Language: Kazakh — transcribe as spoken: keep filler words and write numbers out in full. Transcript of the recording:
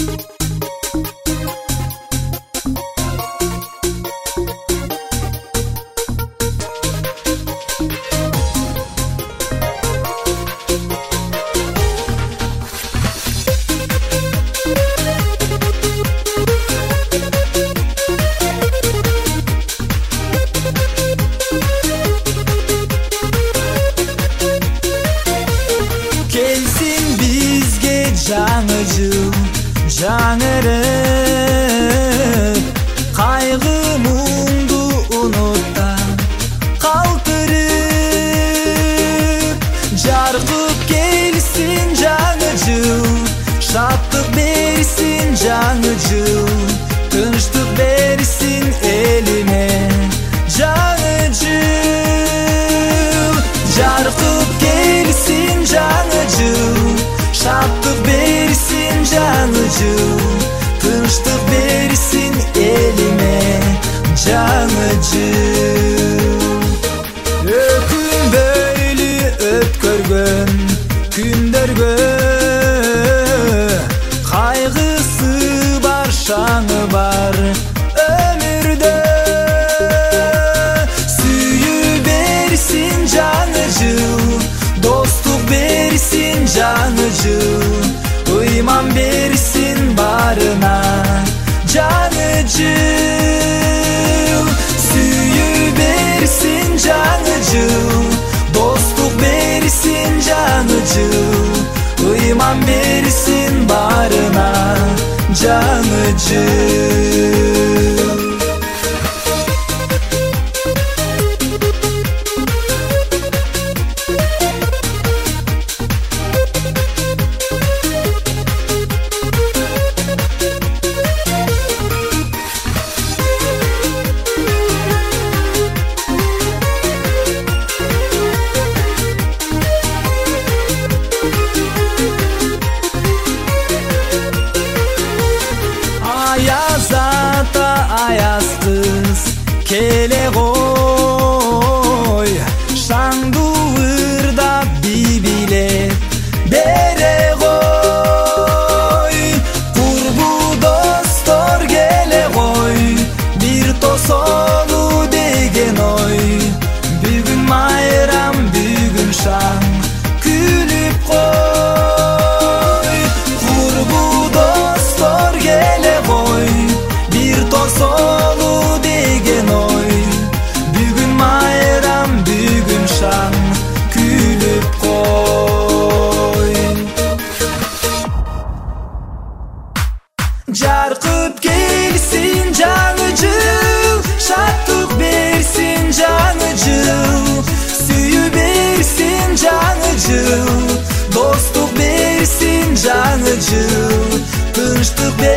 Жаңы жыл жаңырып, кайгы мұңды ұнытта калтырып, жарқып келсин жаңы жыл, шаттық берсин жаңы жыл, тынчтык берсин элиме жаңы жыл, жарқып келсин жаңы жыл, шаттық берсин жаңы жыл, тынчтык берсин элиме жаңы жыл. Өкүнбөйлү өткөргөн күндөргө кайгысы бар, шаңы бар өмүрдө, сүйүү берсин жаңы жыл, достук берсин жаңы жыл, ыйман берсин барына жаңы жыл, сүйүү берсин жаңы жыл, достук берсин жаңы жыл, ыйман берсин барына жаңы жыл. Аяз ата аяз кыз келе ғой, шаңды ырдап би-билеп бере ғой, курбу достор келе ғой, бир тосолу деген ой, бүгүн майрам бүгүн шаң күлүп кой, курбу достор келе ғой, бир тосолу деген ой, бүгүн майрам бүгүн шаң күлүп кой. Жаркып келсин жаңы жыл, шаттык берсин жаңы жыл, сүйүү берсин жаңы жыл, достук берсин жаңы жыл, тынчтык